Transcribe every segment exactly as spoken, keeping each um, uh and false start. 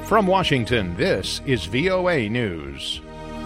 From Washington, this is V O A News.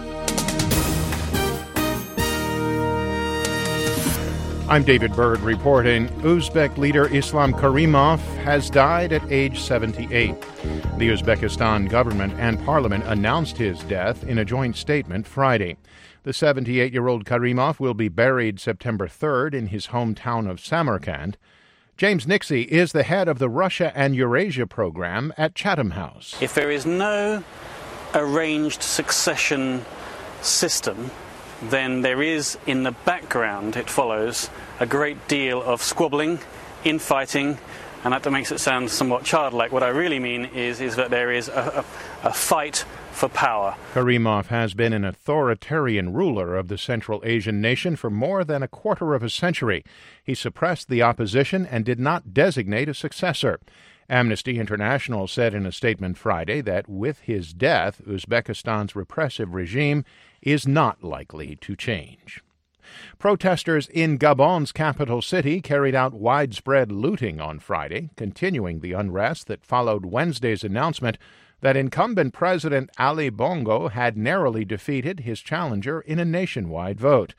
I'm David Byrd reporting. Uzbek leader Islam Karimov has died at age seventy-eight. The Uzbekistan government and parliament announced his death in a joint statement Friday. The seventy-eight-year-old Karimov will be buried September third in his hometown of Samarkand. James Nixie is the head of the Russia and Eurasia program at Chatham House. If there is no arranged succession system, then there is, in the background, it follows, a great deal of squabbling, infighting, and that makes it sound somewhat childlike. What I really mean is, is that there is a, a, a fight for power. Karimov has been an authoritarian ruler of the Central Asian nation for more than a quarter of a century. He suppressed the opposition and did not designate a successor. Amnesty International said in a statement Friday that with his death, Uzbekistan's repressive regime is not likely to change. Protesters in Gabon's capital city carried out widespread looting on Friday, continuing the unrest that followed Wednesday's announcement that incumbent President Ali Bongo had narrowly defeated his challenger in a nationwide vote.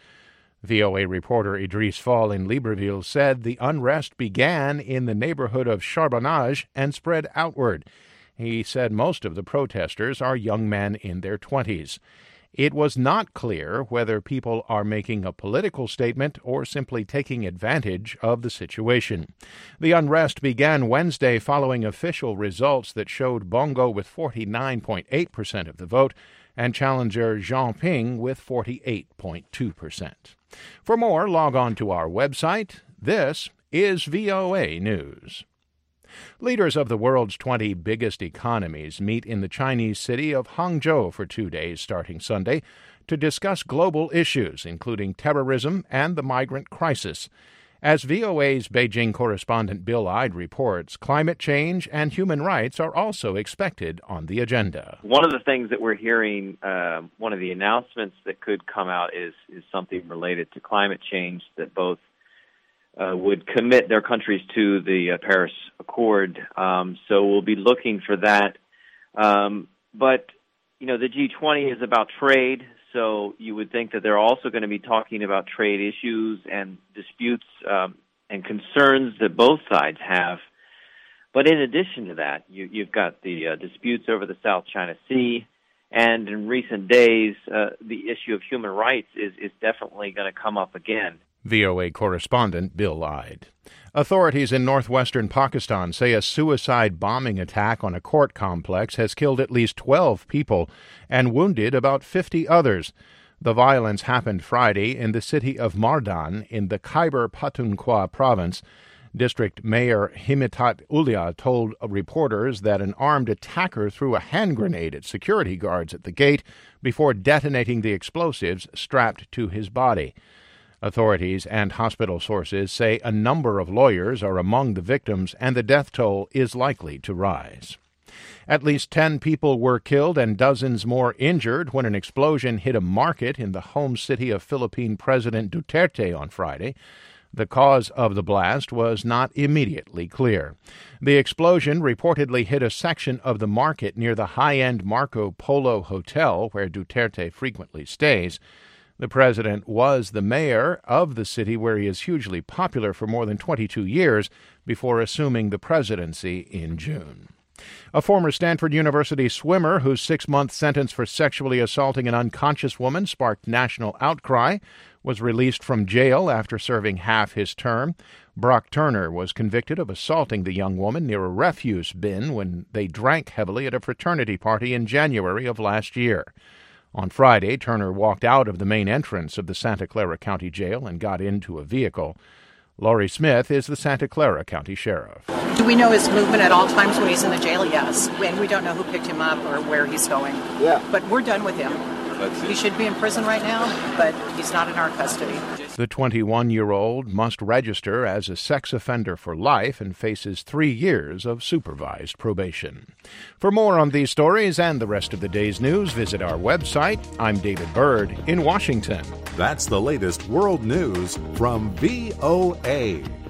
V O A reporter Idris Fall in Libreville said the unrest began in the neighborhood of Charbonnage and spread outward. He said most of the protesters are young men in their twenties. It was not clear whether people are making a political statement or simply taking advantage of the situation. The unrest began Wednesday following official results that showed Bongo with forty-nine point eight percent of the vote and challenger Jean Ping with forty-eight point two percent. For more, log on to our website. This is V O A News. Leaders of the world's twenty biggest economies meet in the Chinese city of Hangzhou for two days starting Sunday to discuss global issues, including terrorism and the migrant crisis. As V O A's Beijing correspondent Bill Ide reports, climate change and human rights are also expected on the agenda. One of the things that we're hearing, uh, one of the announcements that could come out is, is something related to climate change that both Uh, would commit their countries to the uh, Paris Accord. Um, so we'll be looking for that. Um, but, you know, the G twenty is about trade, so you would think that they're also going to be talking about trade issues and disputes um, and concerns that both sides have. But in addition to that, you, you've got the uh, disputes over the South China Sea, and in recent days, uh, the issue of human rights is, is definitely going to come up again. V O A correspondent Bill Ide. Authorities in northwestern Pakistan say a suicide bombing attack on a court complex has killed at least twelve people and wounded about fifty others. The violence happened Friday in the city of Mardan in the Khyber Pakhtunkhwa province. District Mayor Himitat Ulya told reporters that an armed attacker threw a hand grenade at security guards at the gate before detonating the explosives strapped to his body. Authorities and hospital sources say a number of lawyers are among the victims and the death toll is likely to rise. At least ten people were killed and dozens more injured when an explosion hit a market in the home city of Philippine President Duterte on Friday. The cause of the blast was not immediately clear. The explosion reportedly hit a section of the market near the high-end Marco Polo Hotel, where Duterte frequently stays. The president was the mayor of the city where he is hugely popular for more than twenty-two years before assuming the presidency in June. A former Stanford University swimmer whose six-month sentence for sexually assaulting an unconscious woman sparked national outcry was released from jail after serving half his term. Brock Turner was convicted of assaulting the young woman near a refuse bin when they drank heavily at a fraternity party in January of last year. On Friday, Turner walked out of the main entrance of the Santa Clara County Jail and got into a vehicle. Laurie Smith is the Santa Clara County Sheriff. Do we know his movement at all times when he's in the jail? Yes. And we don't know who picked him up or where he's going. Yeah. But we're done with him. He should be in prison right now, but he's not in our custody. The twenty-one-year-old must register as a sex offender for life and faces three years of supervised probation. For more on these stories and the rest of the day's news, visit our website. I'm David Byrd in Washington. That's the latest world news from V O A.